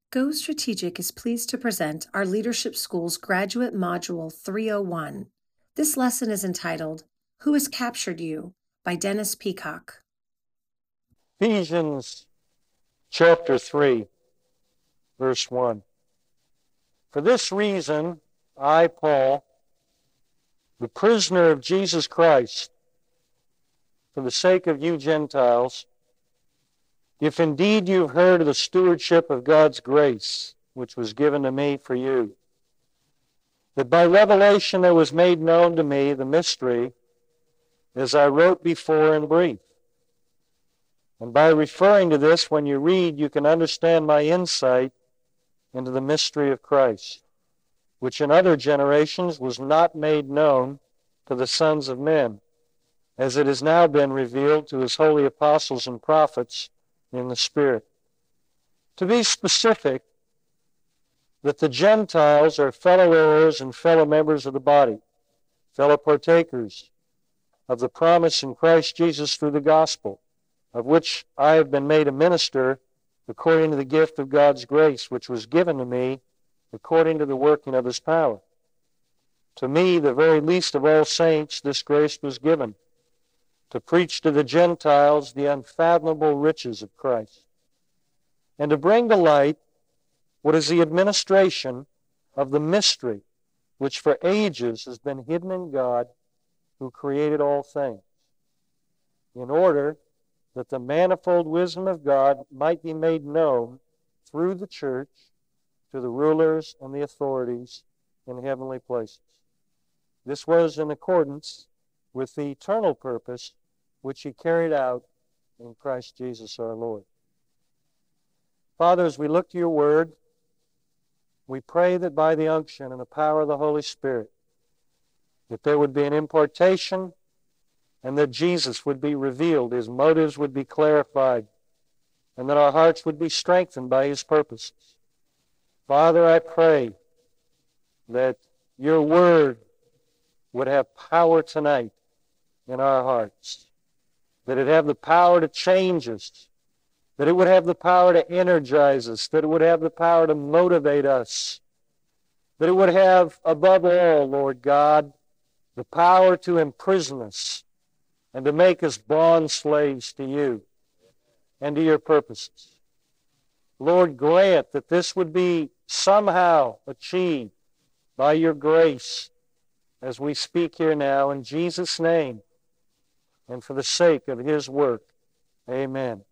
Go Strategic is pleased to present our Leadership School's Graduate Module 301. This lesson is entitled, Who Has Captured You? By Dennis Peacock. Ephesians chapter 3, verse 1. For this reason, I, Paul, the prisoner of Jesus Christ, for the sake of you Gentiles, if indeed you've heard of the stewardship of God's grace, which was given to me for you, that by revelation there was made known to me the mystery, as I wrote before in brief. And by referring to this, when you read, you can understand my insight into the mystery of Christ, which in other generations was not made known to the sons of men, as it has now been revealed to his holy apostles and prophets in the Spirit. To be specific, that the Gentiles are fellow heirs and fellow members of the body, fellow partakers of the promise in Christ Jesus through the gospel, of which I have been made a minister according to the gift of God's grace, which was given to me according to the working of his power. To me, the very least of all saints, this grace was given, to preach to the Gentiles the unfathomable riches of Christ, and to bring to light what is the administration of the mystery which for ages has been hidden in God who created all things, in order that the manifold wisdom of God might be made known through the church to the rulers and the authorities in heavenly places. This was in accordance with the eternal purpose which he carried out in Christ Jesus our Lord. Father, as we look to your word, we pray that by the unction and the power of the Holy Spirit, that there would be an impartation and that Jesus would be revealed, his motives would be clarified, and that our hearts would be strengthened by his purposes. Father, I pray that your word would have power tonight in our hearts, that it have the power to change us, that it would have the power to energize us, that it would have the power to motivate us, that it would have, above all, Lord God, the power to imprison us and to make us bond slaves to you and to your purposes. Lord, grant that this would be somehow achieved by your grace as we speak here now in Jesus' name and for the sake of his work. Amen.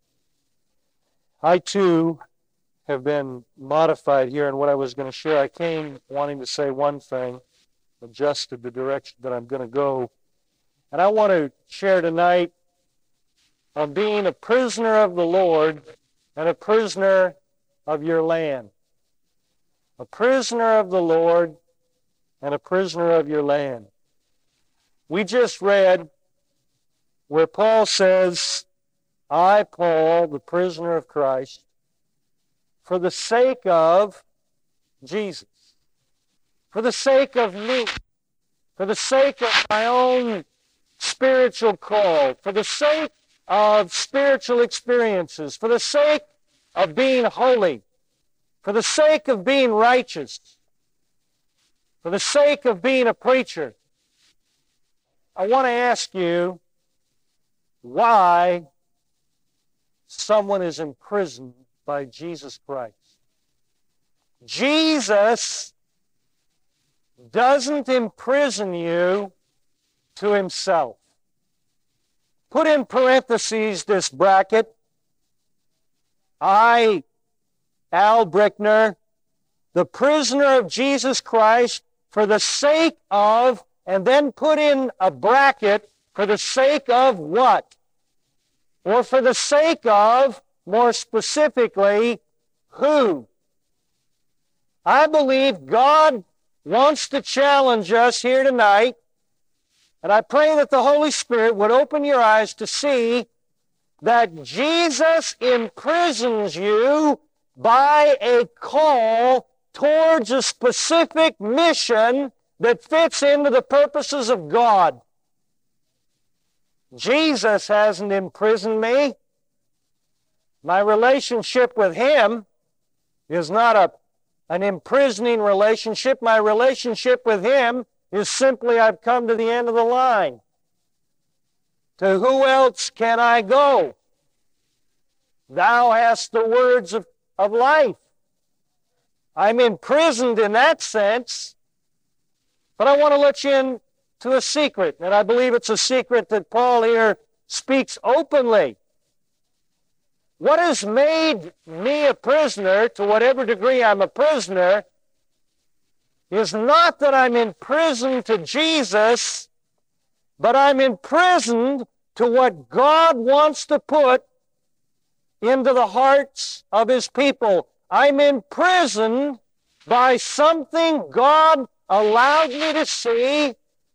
I too have been modified here in what I was going to share. I came wanting to say one thing, adjusted the direction that I'm going to go. And I want to share tonight on being a prisoner of the Lord and a prisoner of your land. A prisoner of the Lord and a prisoner of your land. We just read where Paul says, I, Paul, the prisoner of Christ, for the sake of Jesus, for the sake of me, for the sake of my own spiritual call, for the sake of spiritual experiences, for the sake of being holy, for the sake of being righteous, for the sake of being a preacher, I want to ask you why someone is imprisoned by Jesus Christ. Jesus doesn't imprison you to himself. Put in parentheses this bracket. I, Al Brickner, the prisoner of Jesus Christ, for the sake of, and then put in a bracket, for the sake of what? Or for the sake of, more specifically, who? I believe God wants to challenge us here tonight, and I pray that the Holy Spirit would open your eyes to see that Jesus imprisons you by a call towards a specific mission that fits into the purposes of God. Jesus hasn't imprisoned me. My relationship with him is not an imprisoning relationship. My relationship with Him is simply I've come to the end of the line. To who else can I go? Thou hast the words of life. I'm imprisoned in that sense, but I want to let you in to a secret, and I believe it's a secret that Paul here speaks openly. What has made me a prisoner, to whatever degree I'm a prisoner, is not that I'm imprisoned to Jesus, but I'm imprisoned to what God wants to put into the hearts of His people. I'm imprisoned by something God allowed me to see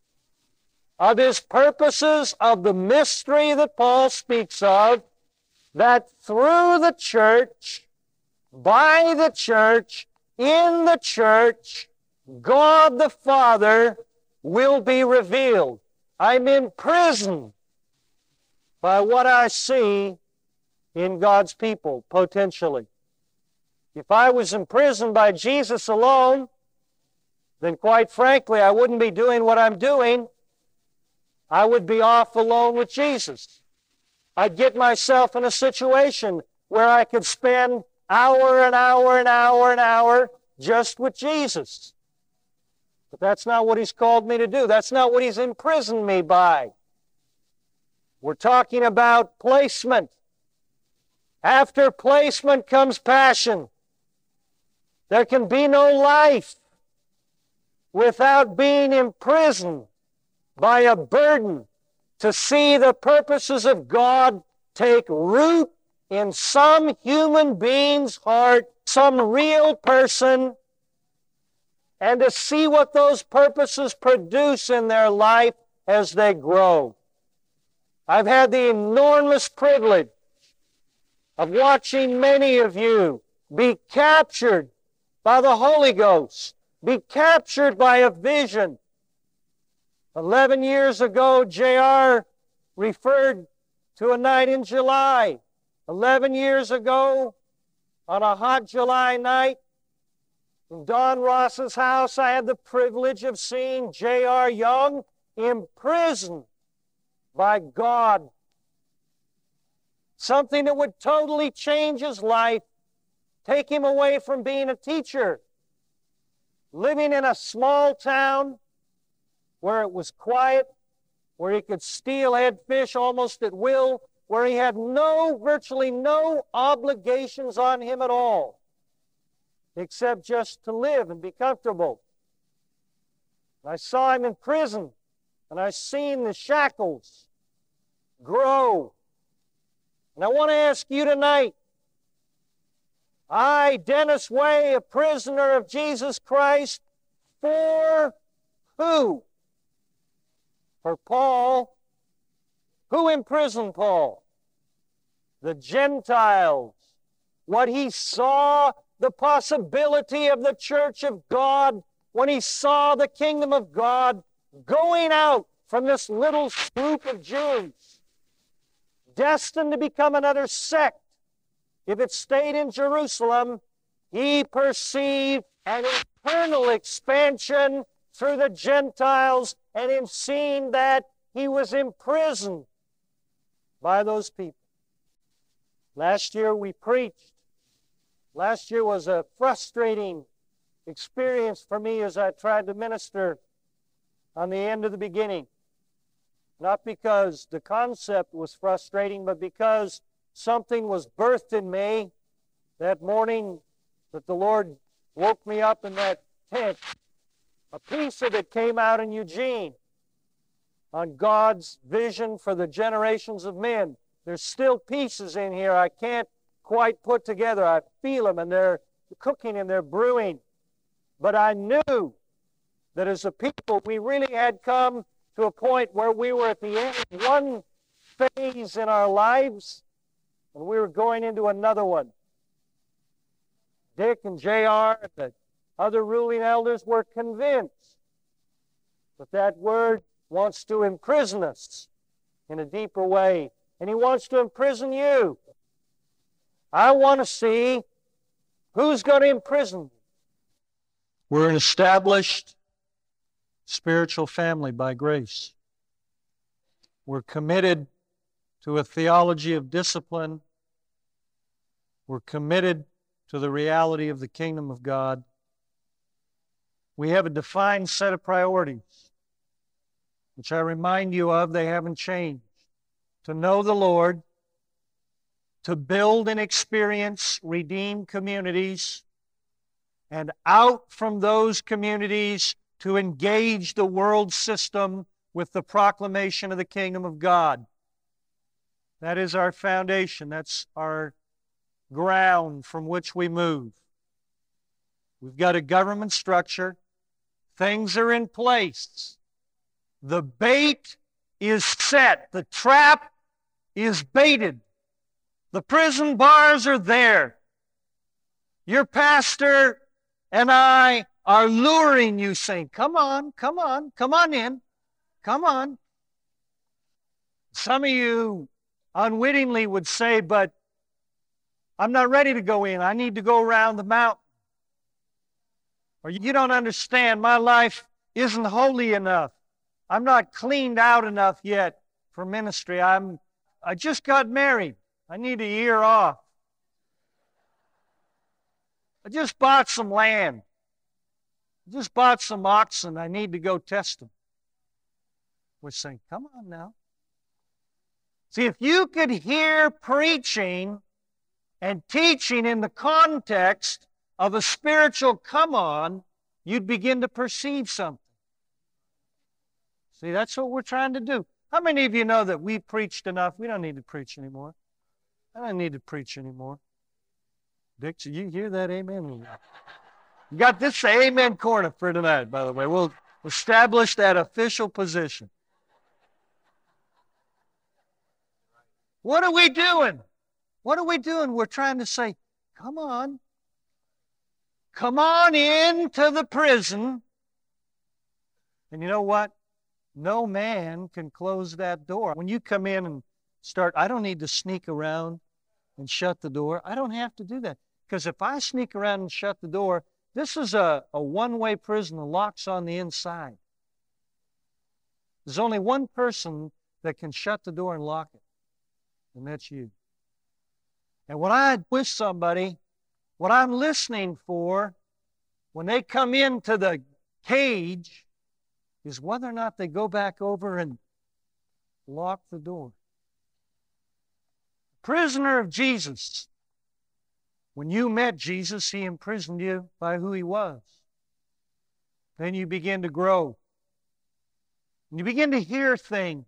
of His purposes, of the mystery that Paul speaks of, that through the church, by the church, in the church, God the Father will be revealed. I'm imprisoned by what I see in God's people, potentially. If I was imprisoned by Jesus alone, then quite frankly, I wouldn't be doing what I'm doing. I would be off alone with Jesus. I'd get myself in a situation where I could spend hour and hour and hour and hour just with Jesus. But that's not what He's called me to do. That's not what He's imprisoned me by. We're talking about placement. After placement comes passion. There can be no life without being imprisoned by a burden to see the purposes of God take root in some human being's heart, some real person, and to see what those purposes produce in their life as they grow. I've had the enormous privilege of watching many of you be captured by the Holy Ghost, be captured by a vision. 11 years ago, J.R. referred to a night in July. 11 years ago, on a hot July night, in Don Ross's house, I had the privilege of seeing J.R. Young imprisoned by God. Something that would totally change his life, take him away from being a teacher, living in a small town where it was quiet, where he could steelhead fish almost at will, where he had virtually no obligations on him at all, except just to live and be comfortable. I saw him in prison, and I seen the shackles grow. And I want to ask you tonight, I, Dennis Way, a prisoner of Jesus Christ, for who? For Paul. Who imprisoned Paul? The Gentiles. What he saw, the possibility of the church of God, when he saw the kingdom of God going out from this little group of Jews, destined to become another sect. If it stayed in Jerusalem, he perceived an eternal expansion through the Gentiles, and in seeing that, he was imprisoned by those people. Last year we preached. Last year was a frustrating experience for me as I tried to minister on the end of the beginning. Not because the concept was frustrating, but because something was birthed in me that morning that the Lord woke me up in that tent. A piece of it came out in Eugene on God's vision for the generations of men. There's still pieces in here I can't quite put together. I feel them, and they're cooking and they're brewing. But I knew that as a people, we really had come to a point where we were at the end of one phase in our lives, and we were going into another one. Dick and J.R. and the other ruling elders were convinced that that word wants to imprison us in a deeper way, and he wants to imprison you. I want to see Who's going to imprison you? We're an established spiritual family by grace. We're committed to a theology of discipline. We're committed to the reality of the kingdom of God. We have a defined set of priorities, which I remind you of, they haven't changed. To know the Lord, to build and experience redeemed communities, and out from those communities to engage the world system with the proclamation of the kingdom of God. That is our foundation. That's our ground from which we move. We've got a government structure. Things are in place. The bait is set. The trap is baited. The prison bars are there. Your pastor and I are luring you, saying, come on, come on, come on in. Come on. Some of you unwittingly would say, but I'm not ready to go in. I need to go around the mountain. Or you don't understand, my life isn't holy enough. I'm not cleaned out enough yet for ministry. I just got married. I need a year off. I just bought some land. I just bought some oxen. I need to go test them. We're saying, come on now. See, if you could hear preaching and teaching in the context of a spiritual come on, you'd begin to perceive something. See, that's what we're trying to do. How many of you know that we've preached enough? We don't need to preach anymore. I don't need to preach anymore. Dick, you hear that amen? We got this amen corner for tonight, by the way. We'll establish that official position. What are we doing? What are we doing? We're trying to say, come on. Come on into the prison. And you know what? No man can close that door. When you come in and start, I don't need to sneak around and shut the door. I don't have to do that. Because if I sneak around and shut the door, this is a one-way prison. The lock's on the inside. There's only one person that can shut the door and lock it, and that's you. And when I'm with somebody, what I'm listening for when they come into the cage is whether or not they go back over and lock the door. Prisoner of Jesus. When you met Jesus, He imprisoned you by who He was. Then you begin to grow. And you begin to hear things.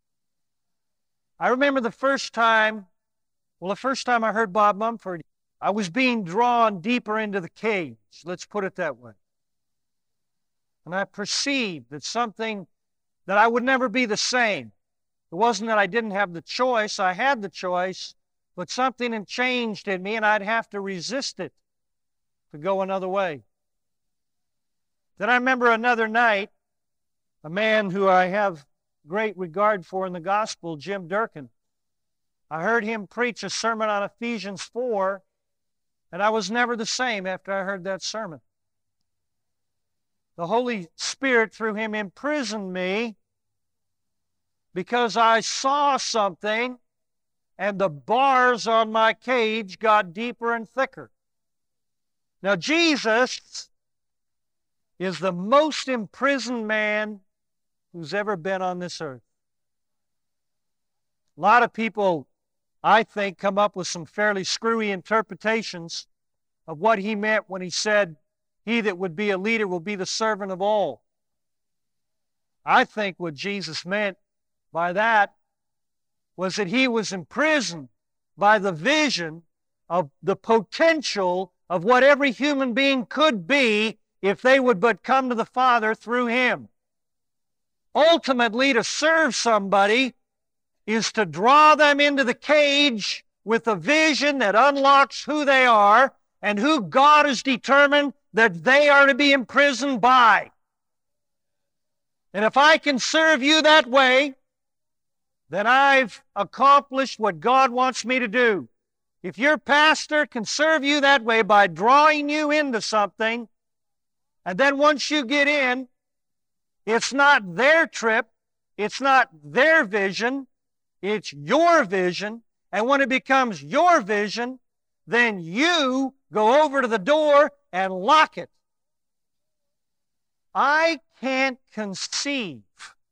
I remember the first time I heard Bob Mumford, I was being drawn deeper into the cage. Let's put it that way. And I perceived that something, that I would never be the same. It wasn't that I didn't have the choice. I had the choice. But something had changed in me, and I'd have to resist it to go another way. Then I remember another night, a man who I have great regard for in the gospel, Jim Durkin. I heard him preach a sermon on Ephesians 4, and I was never the same after I heard that sermon. The Holy Spirit, through him, imprisoned me because I saw something, and the bars on my cage got deeper and thicker. Now, Jesus is the most imprisoned man who's ever been on this earth. A lot of people, I think, come up with some fairly screwy interpretations of what He meant when He said, "He that would be a leader will be the servant of all." I think what Jesus meant by that was that He was imprisoned by the vision of the potential of what every human being could be if they would but come to the Father through Him. Ultimately, to serve somebody is to draw them into the cage with a vision that unlocks who they are and who God has determined that they are to be imprisoned by. And if I can serve you that way, then I've accomplished what God wants me to do. If your pastor can serve you that way by drawing you into something, and then once you get in, it's not their trip, it's not their vision, it's your vision, and when it becomes your vision, then you go over to the door and lock it. I can't conceive,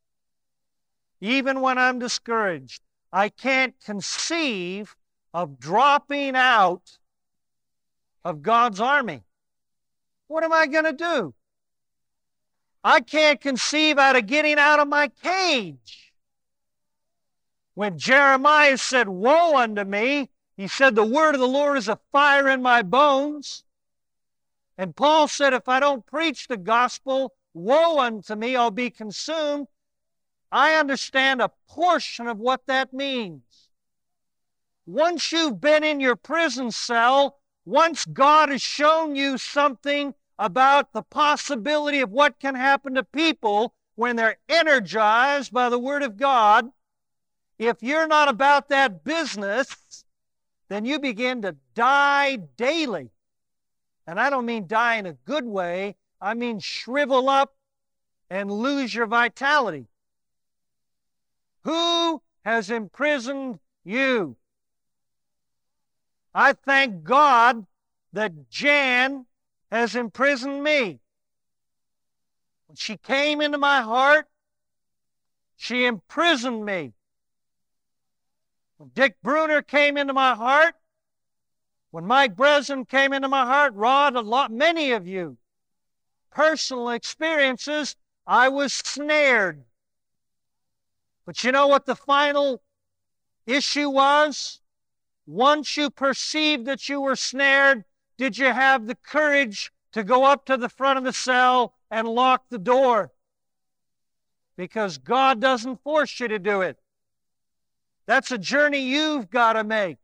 even when I'm discouraged, I can't conceive of dropping out of God's army. What am I going to do? I can't conceive out of getting out of my cage. When Jeremiah said, "Woe unto me," he said, "The word of the Lord is a fire in my bones." And Paul said, if I don't preach the gospel, woe unto me, I'll be consumed. I understand a portion of what that means. Once you've been in your prison cell, once God has shown you something about the possibility of what can happen to people when they're energized by the Word of God, if you're not about that business, then you begin to die daily. And I don't mean die in a good way. I mean shrivel up and lose your vitality. Who has imprisoned you? I thank God that Jan has imprisoned me. When she came into my heart, she imprisoned me. When Dick Bruner came into my heart, when Mike Breslin came into my heart, Rod, many of you, personal experiences, I was snared. But you know what the final issue was? Once you perceived that you were snared, did you have the courage to go up to the front of the cell and lock the door? Because God doesn't force you to do it. That's a journey you've got to make.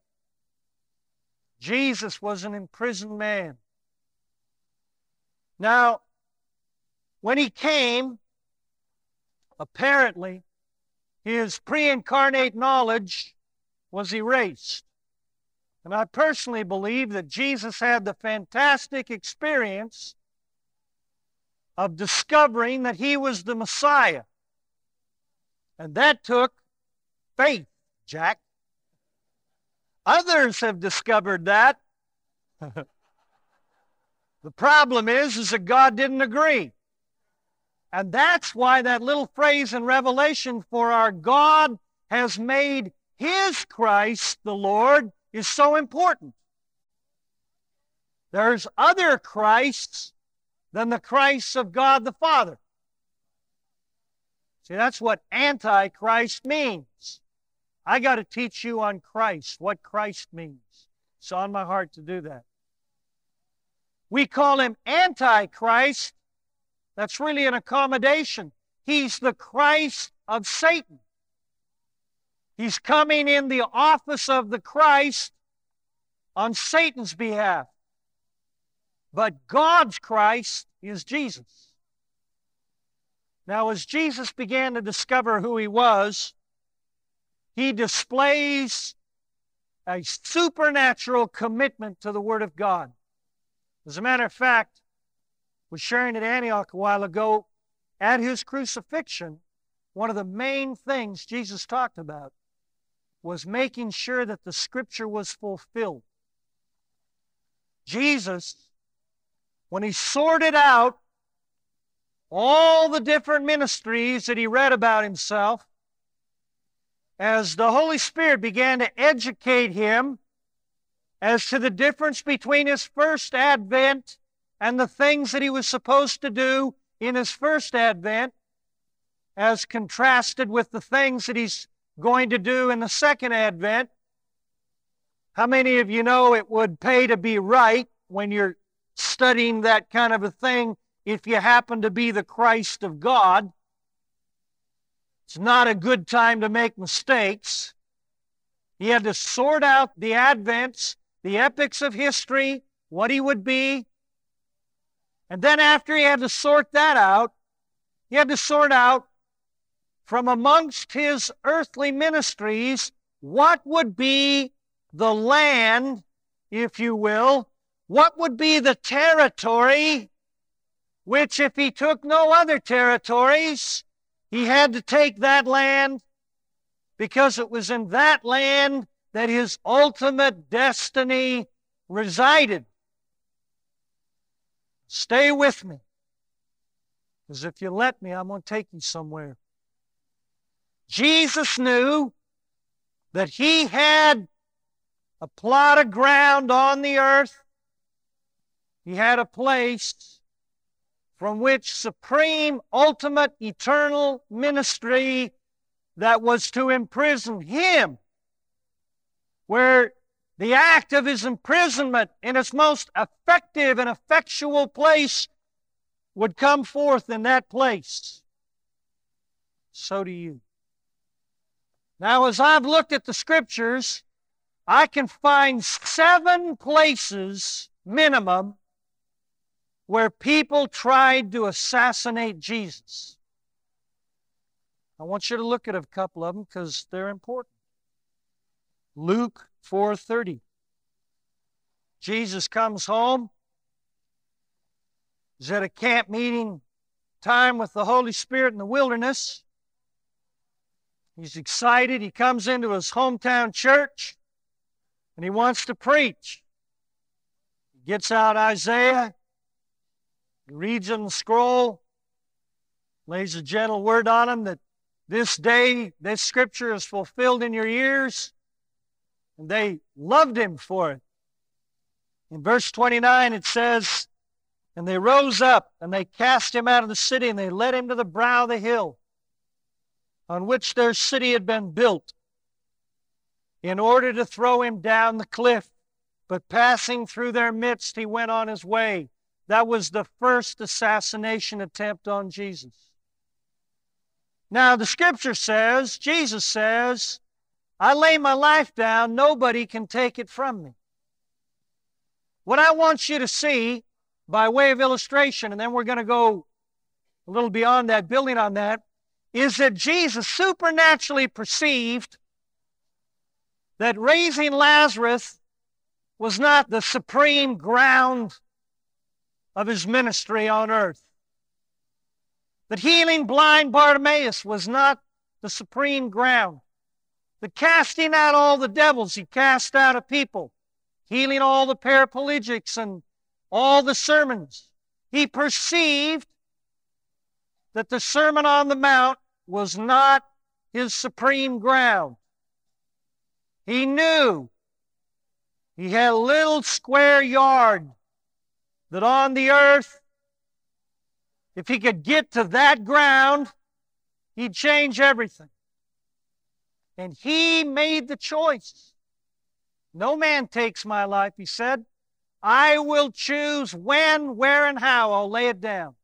Jesus was an imprisoned man. Now, when he came, apparently, his pre-incarnate knowledge was erased. And I personally believe that Jesus had the fantastic experience of discovering that he was the Messiah. And that took faith, Jack. Others have discovered that. The problem is that God didn't agree. And that's why that little phrase in Revelation, "For our God has made his Christ the Lord," is so important. There's other Christs than the Christ of God the Father. See, that's what Antichrist means. I got to teach you on Christ, what Christ means. It's on my heart to do that. We call him Antichrist. That's really an accommodation. He's the Christ of Satan. He's coming in the office of the Christ on Satan's behalf. But God's Christ is Jesus. Now, as Jesus began to discover who he was, he displays a supernatural commitment to the Word of God. As a matter of fact, I was sharing at Antioch a while ago, at his crucifixion, one of the main things Jesus talked about was making sure that the Scripture was fulfilled. Jesus, when he sorted out all the different ministries that he read about himself, as the Holy Spirit began to educate him as to the difference between his first advent and the things that he was supposed to do in his first advent, as contrasted with the things that he's going to do in the second advent. How many of you know it would pay to be right when you're studying that kind of a thing if you happen to be the Christ of God? It's not a good time to make mistakes. He had to sort out the advents, the epochs of history, what he would be. And then after he had to sort that out, he had to sort out from amongst his earthly ministries what would be the land, if you will, what would be the territory which, if he took no other territories, he had to take that land, because it was in that land that his ultimate destiny resided. Stay with me, because if you let me, I'm going to take you somewhere. Jesus knew that he had a plot of ground on the earth. He had a place from which supreme, ultimate, eternal ministry that was to imprison him, where the act of his imprisonment in its most effective and effectual place would come forth in that place. So do you. Now, as I've looked at the Scriptures, I can find 7 places, minimum, where people tried to assassinate Jesus. I want you to look at a couple of them because they're important. Luke 4:30. Jesus comes home. He's at a camp meeting time with the Holy Spirit in the wilderness. He's excited. He comes into his hometown church and he wants to preach. He gets out Isaiah. He reads in the scroll, lays a gentle word on him that this day, this scripture is fulfilled in your ears. And they loved him for it. In verse 29 it says, and they rose up and they cast him out of the city and they led him to the brow of the hill on which their city had been built, in order to throw him down the cliff. But passing through their midst, he went on his way. That was the first assassination attempt on Jesus. Now, the Scripture says, Jesus says, I lay my life down, nobody can take it from me. What I want you to see, by way of illustration, and then we're going to go a little beyond that, building on that, is that Jesus supernaturally perceived that raising Lazarus was not the supreme ground of his ministry on earth. That healing blind Bartimaeus was not the supreme ground. That casting out all the devils he cast out of people, healing all the paraplegics and all the sermons, he perceived that the Sermon on the Mount was not his supreme ground. He knew he had a little square yard that on the earth, if he could get to that ground, he'd change everything. And he made the choice. No man takes my life, he said. I will choose when, where, and how I'll lay it down.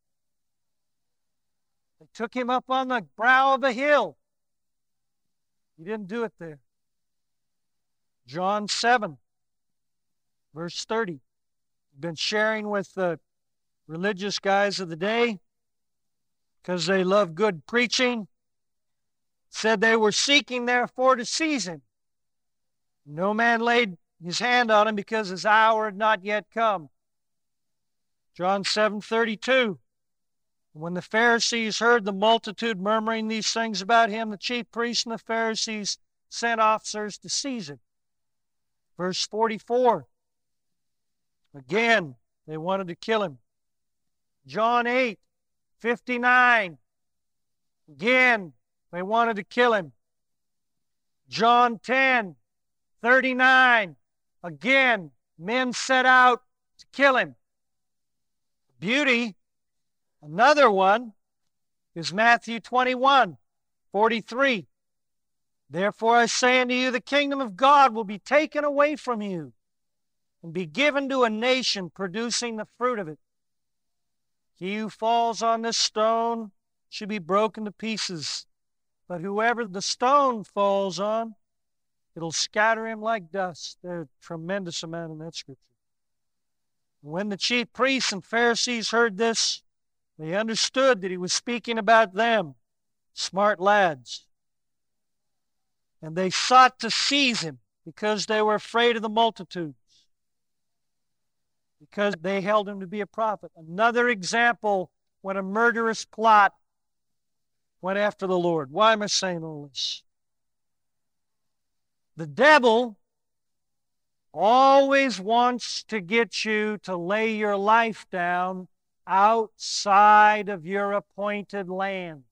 They took him up on the brow of a hill. He didn't do it there. John 7, verse 30. I've been sharing with the religious guys of the day because they love good preaching. Said they were seeking therefore to seize him. No man laid his hand on him because his hour had not yet come. John 7:32. When the Pharisees heard the multitude murmuring these things about him, the chief priests and the Pharisees sent officers to seize him. Verse 44. Again, they wanted to kill him. John 8:59. Again, they wanted to kill him. John 10:39. Again, men set out to kill him. Beauty, another one, is Matthew 21:43. Therefore I say unto you, the kingdom of God will be taken away from you and be given to a nation producing the fruit of it. He who falls on this stone should be broken to pieces, but whoever the stone falls on, it'll scatter him like dust. There's a tremendous amount in that scripture. When the chief priests and Pharisees heard this, they understood that he was speaking about them, smart lads. And they sought to seize him. because they were afraid of the multitudes, because they held him to be a prophet. Another example when a murderous plot went after the Lord. Why am I saying all this? The devil always wants to get you to lay your life down outside of your appointed land.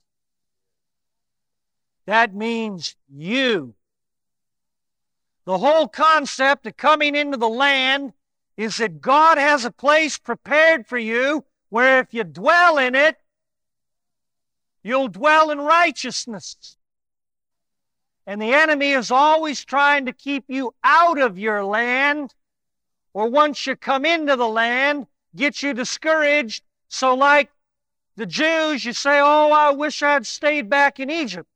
That means you. The whole concept of coming into the land is that God has a place prepared for you where if you dwell in it, you'll dwell in righteousness. And the enemy is always trying to keep you out of your land, or once you come into the land, get you discouraged. So like the Jews, you say, oh, I wish I'd stayed back in Egypt.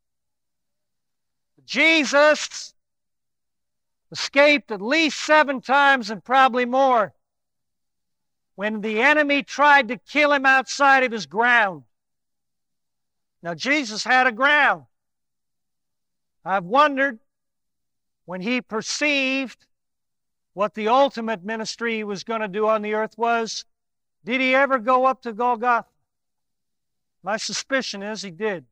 Jesus escaped at least 7 times and probably more when the enemy tried to kill him outside of his ground. Now, Jesus had a ground. I've wondered, when he perceived what the ultimate ministry he was going to do on the earth was, did he ever go up to Golgotha? My suspicion is he did.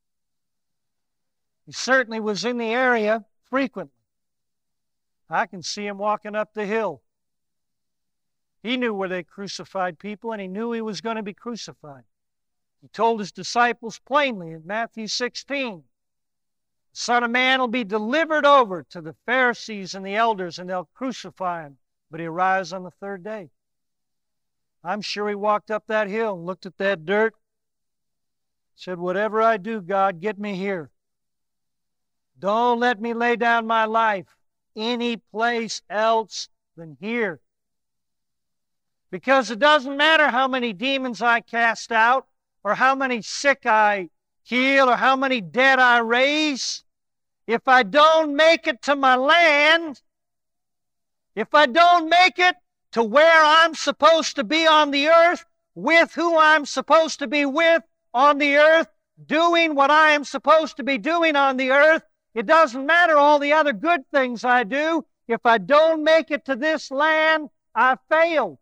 He certainly was in the area frequently. I can see him walking up the hill. He knew where they crucified people, and he knew he was going to be crucified. He told his disciples plainly in Matthew 16, the Son of Man will be delivered over to the Pharisees and the elders, and they'll crucify him, but he'll rise on the 3rd day. I'm sure he walked up that hill and looked at that dirt, said, whatever I do, God, get me here. Don't let me lay down my life any place else than here. Because it doesn't matter how many demons I cast out, or how many sick I heal, or how many dead I raise. If I don't make it to my land, if I don't make it to where I'm supposed to be on the earth, with who I'm supposed to be with on the earth, doing what I am supposed to be doing on the earth, it doesn't matter all the other good things I do. If I don't make it to this land, I failed.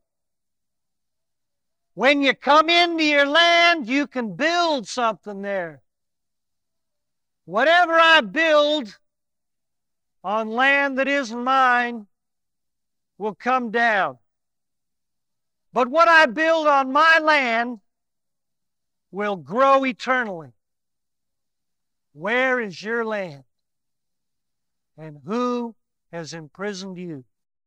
When you come into your land, you can build something there. Whatever I build on land that isn't mine will come down. But what I build on my land will grow eternally. Where is your land? And who has imprisoned you?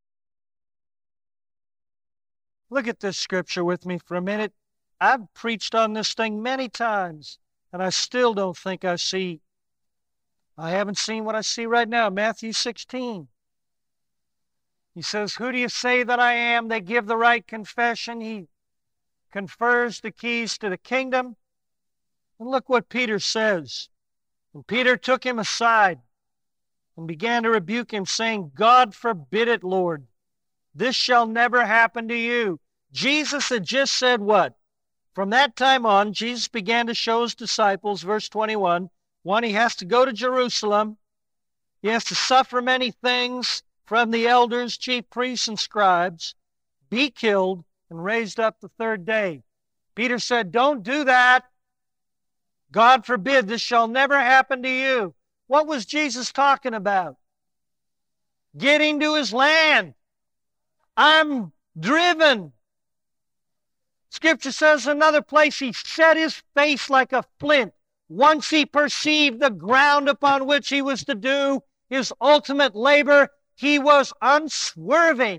Look at this scripture with me for a minute. I've preached on this thing many times, and I still don't think I haven't seen what I see right now. Matthew 16. He says, who do you say that I am? They give the right confession. He confers the keys to the kingdom. And look what Peter says. And Peter took him aside and began to rebuke him, saying, God forbid it, Lord. This shall never happen to you. Jesus had just said what? From that time on, Jesus began to show his disciples, verse 21, one, he has to go to Jerusalem. He has to suffer many things from the elders, chief priests, and scribes, be killed, and raised up the 3rd day. Peter said, don't do that. God forbid, this shall never happen to you. What was Jesus talking about? Getting to his land. I'm driven. Scripture says in another place, he set his face like a flint. Once he perceived the ground upon which he was to do his ultimate labor, he was unswerving.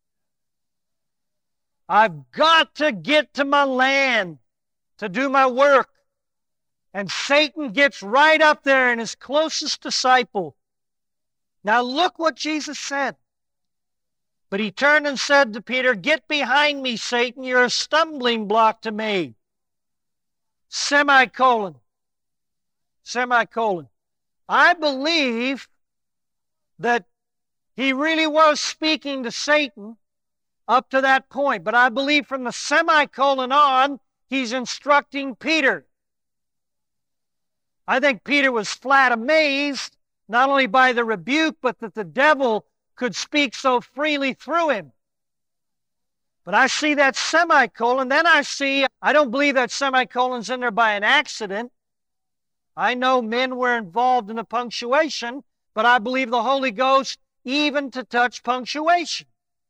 I've got to get to my land to do my work. And Satan gets right up there in his closest disciple. Now look what Jesus said. But he turned and said to Peter, get behind me, Satan. You're a stumbling block to me. Semicolon. Semicolon. I believe that he really was speaking to Satan up to that point. But I believe from the semicolon on, he's instructing Peter. I think Peter was flat amazed not only by the rebuke, but that the devil could speak so freely through him. But I see that semicolon, then I don't believe that semicolon's in there by an accident. I know men were involved in the punctuation, but I believe the Holy Ghost even to touch punctuation.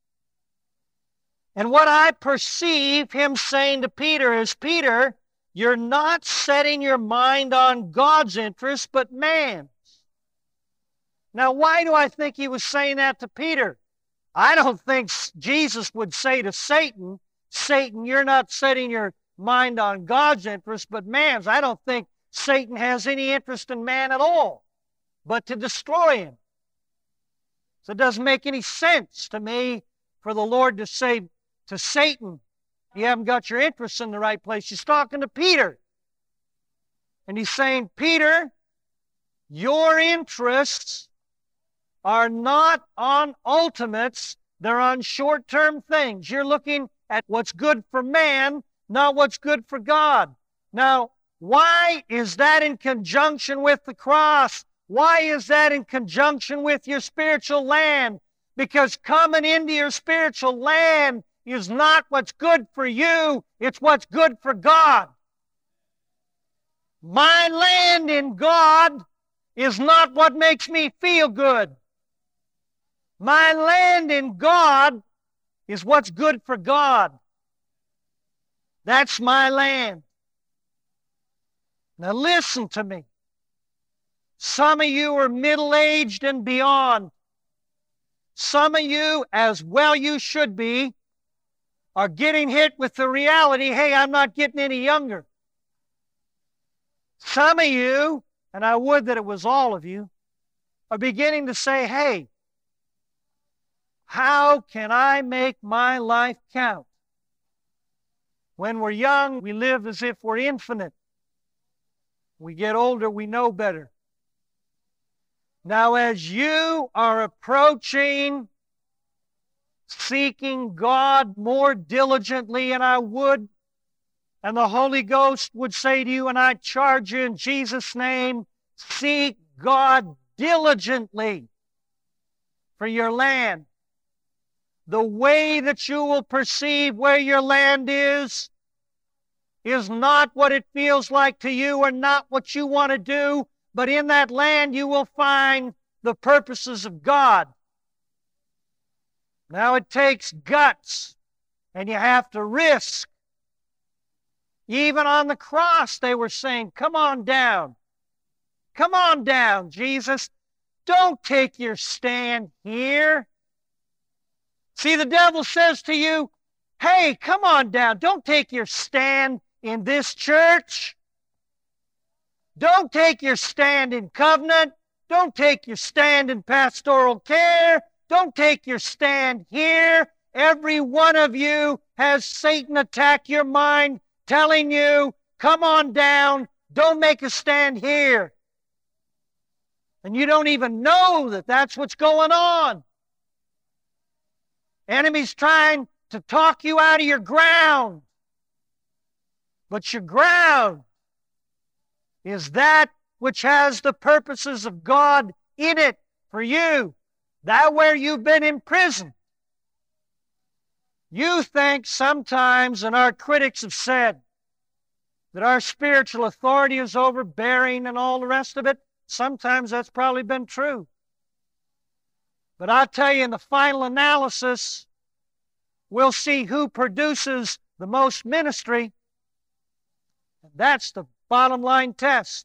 And what I perceive him saying to Peter is, Peter, you're not setting your mind on God's interest, but man's. Now, why do I think he was saying that to Peter? I don't think Jesus would say to Satan, Satan, you're not setting your mind on God's interest, but man's. I don't think Satan has any interest in man at all, but to destroy him. So it doesn't make any sense to me for the Lord to say to Satan, you haven't got your interests in the right place. He's talking to Peter. And he's saying, Peter, your interests are not on ultimates, they're on short-term things. You're looking at what's good for man, not what's good for God. Now, why is that in conjunction with the cross? Why is that in conjunction with your spiritual land? Because coming into your spiritual land is not what's good for you, it's what's good for God. My land in God is not what makes me feel good. My land in God is what's good for God. That's my land. Now listen to me. Some of you are middle-aged and beyond. Some of you, as well you should be, are getting hit with the reality, hey, I'm not getting any younger. Some of you, and I would that it was all of you, are beginning to say, hey, how can I make my life count? When we're young, we live as if we're infinite. We get older, we know better. Now, as you are approaching seeking God more diligently, and I would, and the Holy Ghost would say to you, and I charge you in Jesus' name, seek God diligently for your land. The way that you will perceive where your land is not what it feels like to you or not what you want to do, but in that land you will find the purposes of God. Now it takes guts, and you have to risk. Even on the cross they were saying, come on down. Come on down, Jesus. Don't take your stand here. See, the devil says to you, hey, come on down. Don't take your stand in this church. Don't take your stand in covenant. Don't take your stand in pastoral care. Don't take your stand here. Every one of you has Satan attack your mind, telling you, come on down. Don't make a stand here. And you don't even know that that's what's going on. Enemy's trying to talk you out of your ground. But your ground is that which has the purposes of God in it for you. That where you've been imprisoned. You think sometimes, and our critics have said, that our spiritual authority is overbearing and all the rest of it. Sometimes that's probably been true. But I'll tell you, in the final analysis, we'll see who produces the most ministry. And that's the bottom line test.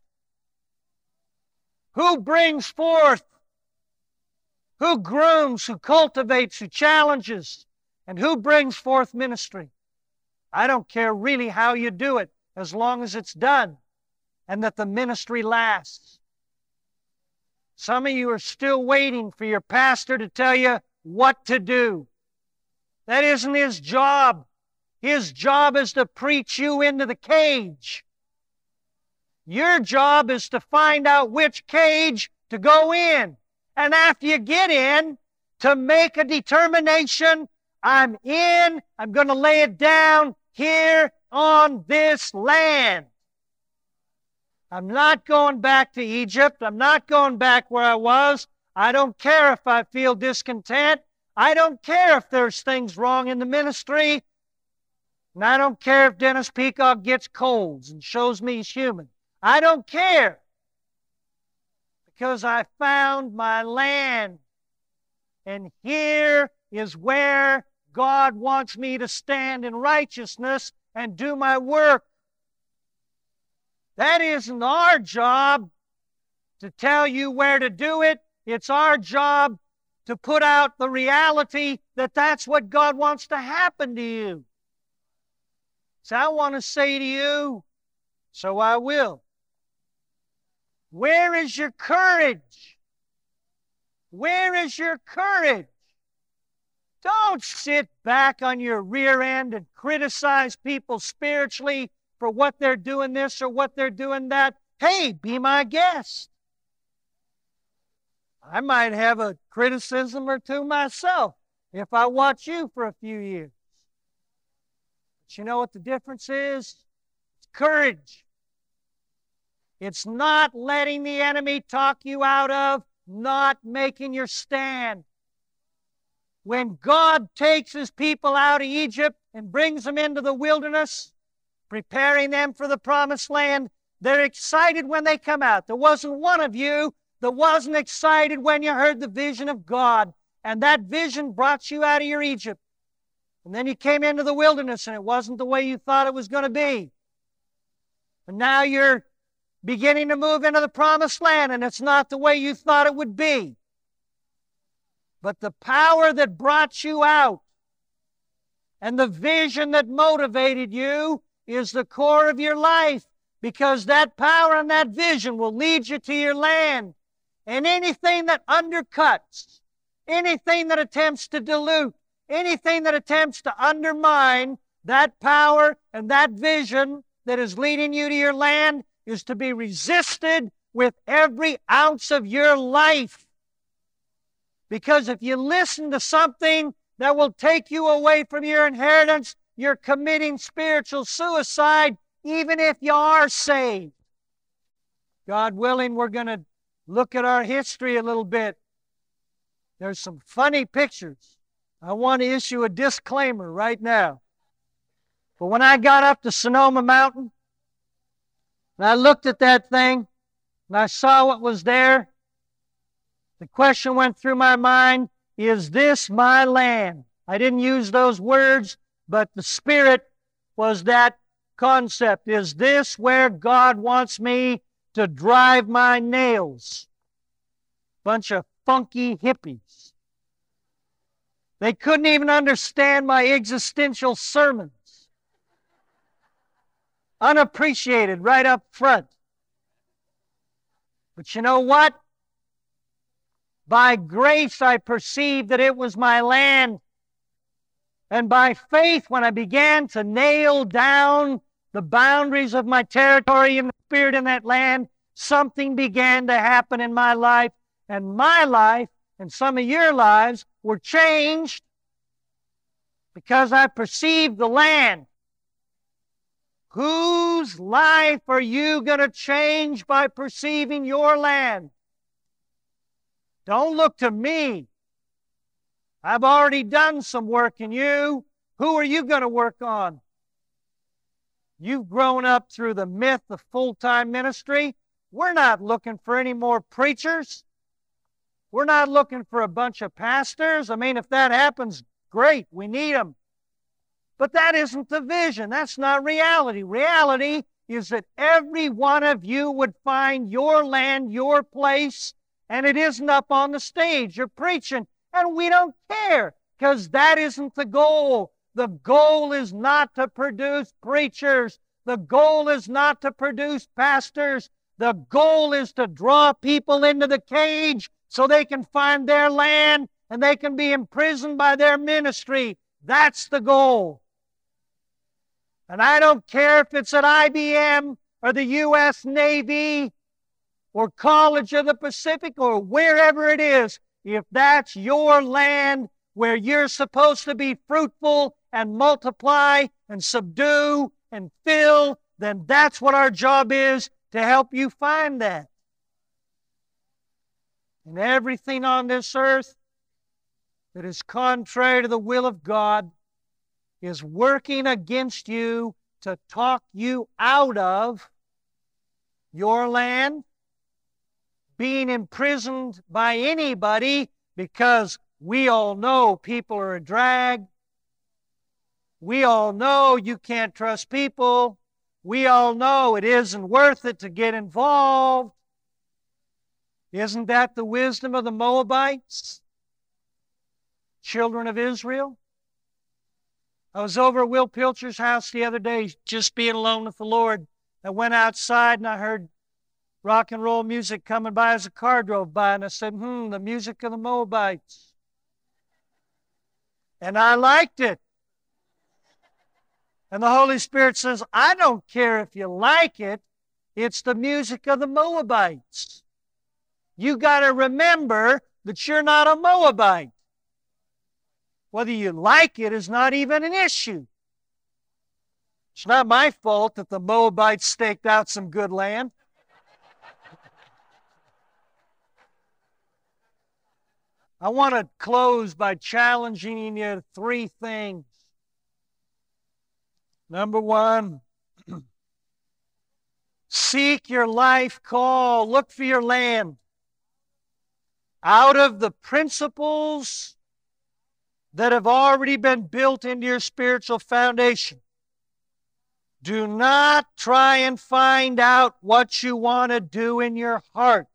Who brings forth, who grooms, who cultivates, who challenges, and who brings forth ministry? I don't care really how you do it, as long as it's done and that the ministry lasts. Some of you are still waiting for your pastor to tell you what to do. That isn't his job. His job is to preach you into the cage. Your job is to find out which cage to go in. And after you get in, to make a determination, I'm in, I'm going to lay it down here on this land. I'm not going back to Egypt. I'm not going back where I was. I don't care if I feel discontent. I don't care if there's things wrong in the ministry. And I don't care if Dennis Peacock gets colds and shows me he's human. I don't care. Because I found my land. And here is where God wants me to stand in righteousness and do my work. That isn't our job to tell you where to do it. It's our job to put out the reality that that's what God wants to happen to you. So I want to say to you, so I will. Where is your courage? Where is your courage? Don't sit back on your rear end and criticize people spiritually for what they're doing this or what they're doing that. Hey, be my guest. I might have a criticism or two myself if I watch you for a few years. But you know what the difference is? It's courage. It's not letting the enemy talk you out of not making your stand. When God takes His people out of Egypt and brings them into the wilderness, preparing them for the promised land, they're excited when they come out. There wasn't one of you that wasn't excited when you heard the vision of God. And that vision brought you out of your Egypt. And then you came into the wilderness and it wasn't the way you thought it was going to be. And now you're beginning to move into the promised land and it's not the way you thought it would be. But the power that brought you out and the vision that motivated you is the core of your life, because that power and that vision will lead you to your land. And anything that undercuts, anything that attempts to dilute, anything that attempts to undermine that power and that vision that is leading you to your land is to be resisted with every ounce of your life. Because if you listen to something that will take you away from your inheritance, you're committing spiritual suicide, even if you are saved. God willing, we're going to look at our history a little bit. There's some funny pictures. I want to issue a disclaimer right now. But when I got up to Sonoma Mountain, and I looked at that thing, and I saw what was there, the question went through my mind, is this my land? I didn't use those words, but the spirit was that concept. Is this where God wants me to drive my nails? Bunch of funky hippies. They couldn't even understand my existential sermons. Unappreciated right up front. But you know what? By grace I perceived that it was my land. And by faith, when I began to nail down the boundaries of my territory in the spirit in that land, something began to happen in my life. And my life and some of your lives were changed because I perceived the land. Whose life are you going to change by perceiving your land? Don't look to me. I've already done some work in you. Who are you going to work on? You've grown up through the myth of full-time ministry. We're not looking for any more preachers. We're not looking for a bunch of pastors. I mean, if that happens, great, we need them. But that isn't the vision. That's not reality. Reality is that every one of you would find your land, your place, and it isn't up on the stage. You're preaching, and we don't care, because that isn't the goal. The goal is not to produce preachers. The goal is not to produce pastors. The goal is to draw people into the cage so they can find their land and they can be imprisoned by their ministry. That's the goal. And I don't care if it's at IBM or the U.S. Navy or College of the Pacific or wherever it is. If that's your land where you're supposed to be fruitful and multiply and subdue and fill, then that's what our job is, to help you find that. And everything on this earth that is contrary to the will of God is working against you to talk you out of your land, being imprisoned by anybody, because we all know people are a drag. We all know you can't trust people. We all know it isn't worth it to get involved. Isn't that the wisdom of the Moabites, children of Israel? I was over at Will Pilcher's house the other day, just being alone with the Lord. I went outside and I heard rock and roll music coming by as a car drove by, and I said, the music of the Moabites. And I liked it. And the Holy Spirit says, I don't care if you like it. It's the music of the Moabites. You got to remember that you're not a Moabite. Whether you like it is not even an issue. It's not my fault that the Moabites staked out some good land. I want to close by challenging you to 3 things. Number 1, seek your life call. Look for your land. Out of the principles that have already been built into your spiritual foundation. Do not try and find out what you want to do in your heart,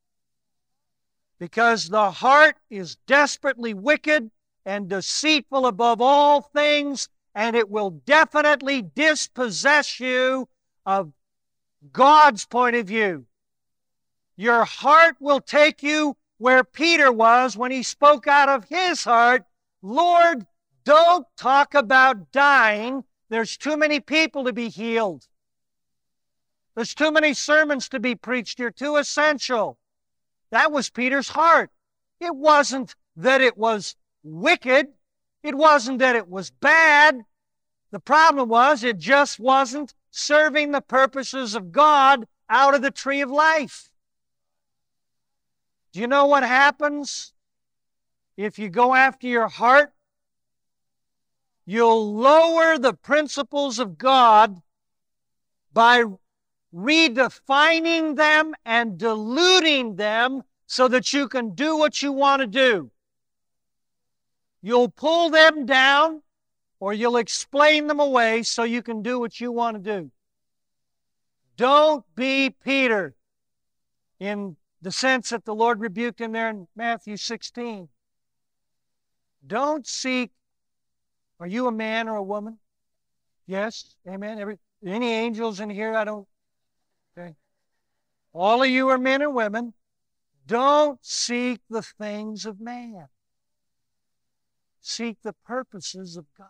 because the heart is desperately wicked and deceitful above all things, and it will definitely dispossess you of God's point of view. Your heart will take you where Peter was when he spoke out of his heart, Lord, don't talk about dying. There's too many people to be healed. There's too many sermons to be preached. You're too essential. That was Peter's heart. It wasn't that it was wicked. It wasn't that it was bad. The problem was it just wasn't serving the purposes of God out of the tree of life. Do you know what happens if you go after your heart? You'll lower the principles of God by redefining them and diluting them so that you can do what you want to do. You'll pull them down, or you'll explain them away so you can do what you want to do. Don't be Peter, in the sense that the Lord rebuked him there in Matthew 16. Don't seek. Are you a man or a woman? Yes, amen. Any angels in here? I don't. Okay. All of you are men and women. Don't seek the things of man. Seek the purposes of God.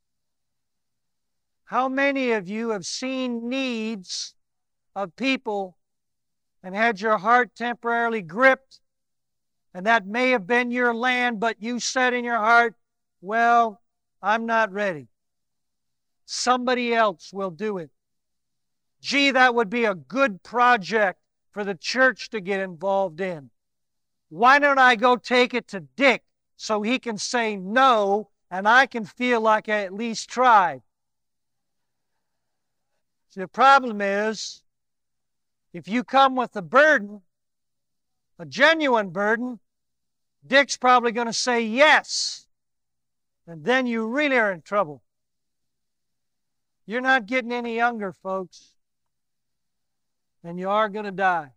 How many of you have seen needs of people and had your heart temporarily gripped, and that may have been your land, but you said in your heart, well, I'm not ready. Somebody else will do it. Gee, that would be a good project for the church to get involved in. Why don't I go take it to Dick so he can say no and I can feel like I at least tried? See, the problem is, if you come with a burden, a genuine burden, Dick's probably going to say yes. And then you really are in trouble. You're not getting any younger, folks. And you are going to die.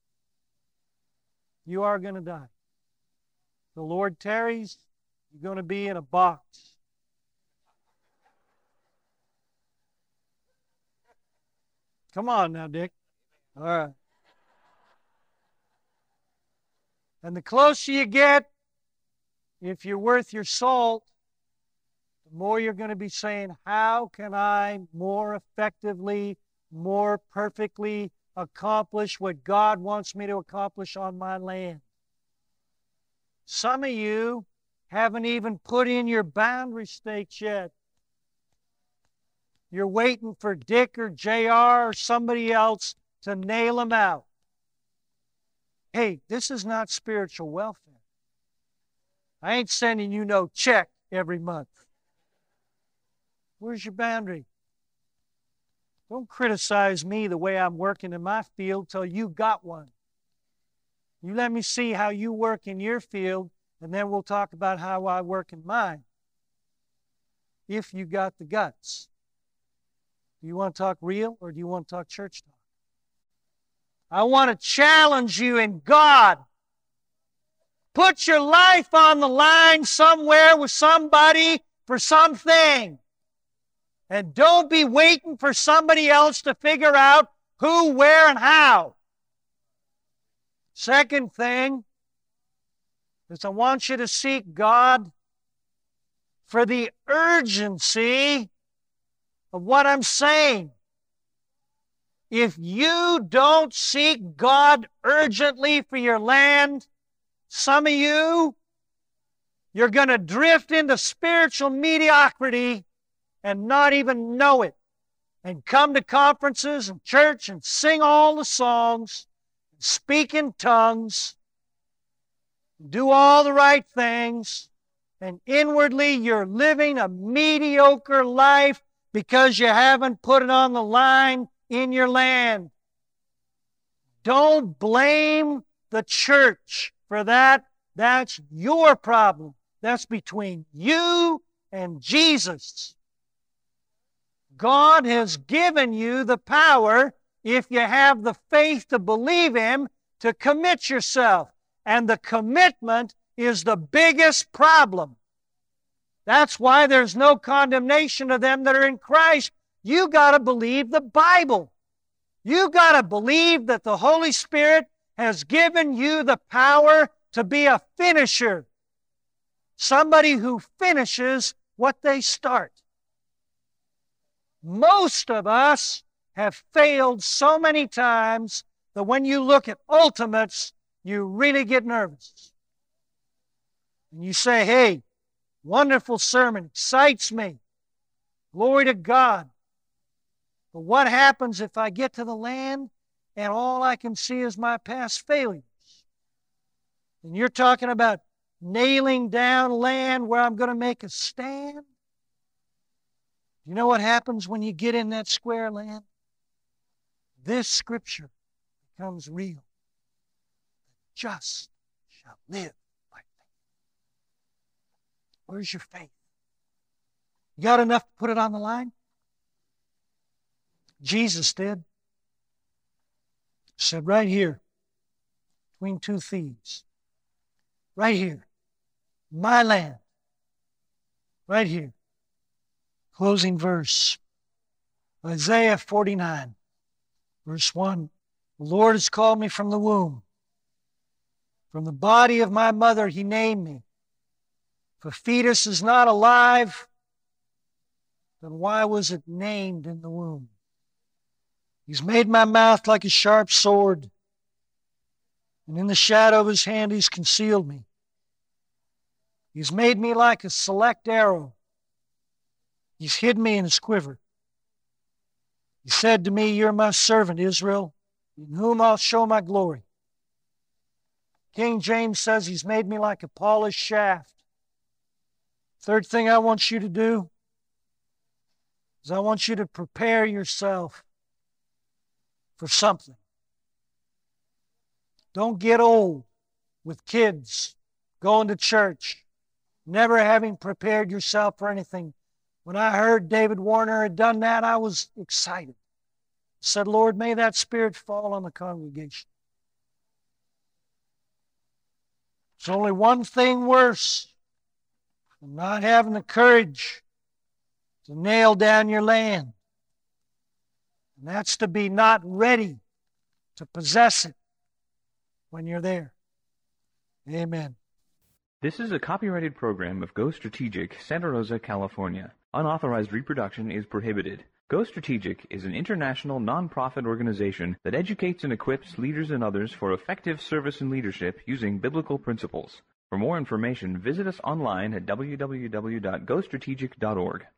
You are going to die. The Lord tarries, you're going to be in a box. Come on now, Dick. All right. And the closer you get, if you're worth your salt, the more you're going to be saying, how can I more effectively, more perfectly accomplish what God wants me to accomplish on my land? Some of you haven't even put in your boundary stakes yet. You're waiting for Dick or JR or somebody else to nail them out. Hey, this is not spiritual welfare. I ain't sending you no check every month. Where's your boundary? Don't criticize me the way I'm working in my field till you got one. You let me see how you work in your field, and then we'll talk about how I work in mine. If you got the guts. Do you want to talk real, or do you want to talk church talk? I want to challenge you in God. Put your life on the line somewhere with somebody for something. And don't be waiting for somebody else to figure out who, where, and how. Second thing is I want you to seek God for the urgency of what I'm saying. If you don't seek God urgently for your land, some of you, you're going to drift into spiritual mediocrity and not even know it, and come to conferences and church and sing all the songs, speak in tongues, do all the right things, and inwardly you're living a mediocre life because you haven't put it on the line in your land. Don't blame the church for that. That's your problem. That's between you and Jesus. God has given you the power, if you have the faith to believe Him, to commit yourself. And the commitment is the biggest problem. That's why there's no condemnation of them that are in Christ. You got to believe the Bible. You got to believe that the Holy Spirit has given you the power to be a finisher. Somebody who finishes what they start. Most of us have failed so many times that when you look at ultimates, you really get nervous. And you say, hey, wonderful sermon, excites me. Glory to God. But what happens if I get to the land and all I can see is my past failures? And you're talking about nailing down land where I'm going to make a stand? You know what happens when you get in that square land? This scripture becomes real. The just shall live by faith. Where's your faith? You got enough to put it on the line? Jesus did. Said right here, between two thieves. Right here. My land. Right here. Closing verse. Isaiah 49, verse 1. The Lord has called me from the womb. From the body of my mother He named me. If a fetus is not alive, then why was it named in the womb? He's made my mouth like a sharp sword, and in the shadow of His hand He's concealed me. He's made me like a select arrow. He's hid me in His quiver. He said to me, you're my servant, Israel, in whom I'll show my glory. King James says He's made me like a polished shaft. Third thing I want you to do is I want you to prepare yourself for something. Don't get old with kids, going to church, never having prepared yourself for anything. When I heard David Warner had done that, I was excited. I said, Lord, may that spirit fall on the congregation. There's only one thing worse than not having the courage to nail down your land. And that's to be not ready to possess it when you're there. Amen. This is a copyrighted program of Go Strategic, Santa Rosa, California. Unauthorized reproduction is prohibited. Go Strategic is an international non-profit organization that educates and equips leaders and others for effective service and leadership using biblical principles. For more information, visit us online at www.gostrategic.org.